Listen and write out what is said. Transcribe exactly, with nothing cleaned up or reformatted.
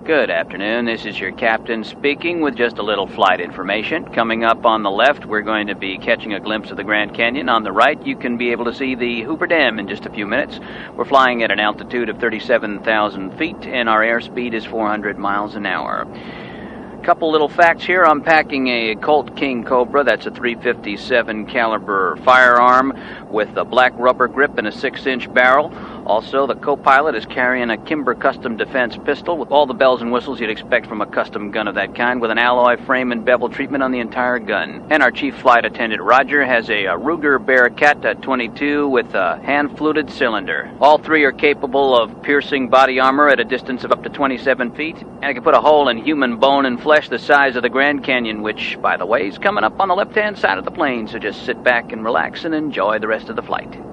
Good afternoon, this is your captain speaking with just a little flight information. Coming up on the left, we're going to be catching a glimpse of the Grand Canyon. On the right, you can be able to see the Hoover Dam in just a few minutes. We're flying at an altitude of thirty-seven thousand feet, and our airspeed is four hundred miles an hour. Couple little facts here. I'm packing a Colt King Cobra. That's a three fifty-seven caliber firearm with a black rubber grip and a six inch barrel. Also, the co-pilot is carrying a Kimber Custom Defense pistol with all the bells and whistles you'd expect from a custom gun of that kind, with an alloy frame and bevel treatment on the entire gun. And our chief flight attendant, Roger, has a, a Ruger Bearcat twenty-two with a hand-fluted cylinder. All three are capable of piercing body armor at a distance of up to twenty-seven feet, and it can put a hole in human bone and flesh the size of the Grand Canyon, which, by the way, is coming up on the left-hand side of the plane, so just sit back and relax and enjoy the rest of the flight.